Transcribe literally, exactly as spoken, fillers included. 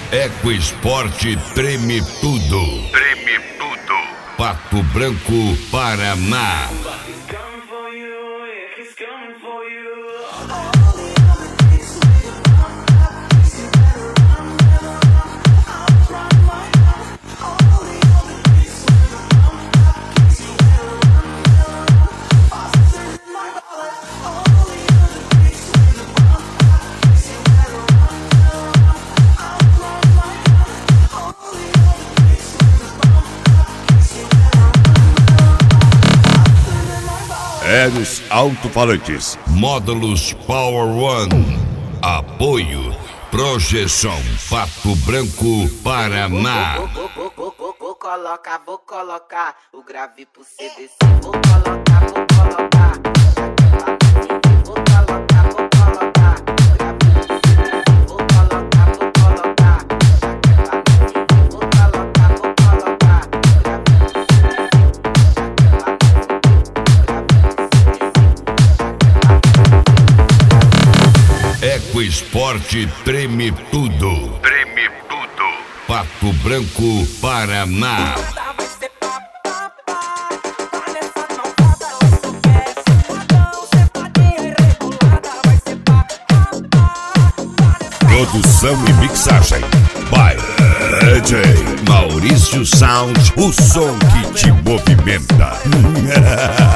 Ecoesporte treme tudo. Treme tudo. Pato Branco, Paraná. Eros Alto-Falantes. Módulos Power One. Apoio. Projeção Pato Branco, Paraná. Vou, vou, vou, vou, vou colocar, vou colocar o grave pro C D C. Vou colocar, vou colocar. Vou colocar, vou colocar o grave pro C D C. Vou colocar, vou colocar. Vou colocar, vou colocar o grave pro C D C. Ecoesporte treme tudo. Treme tudo. Pato Branco, Paraná. Produção e mixagem by D J Maurício Sound, o som que te movimenta.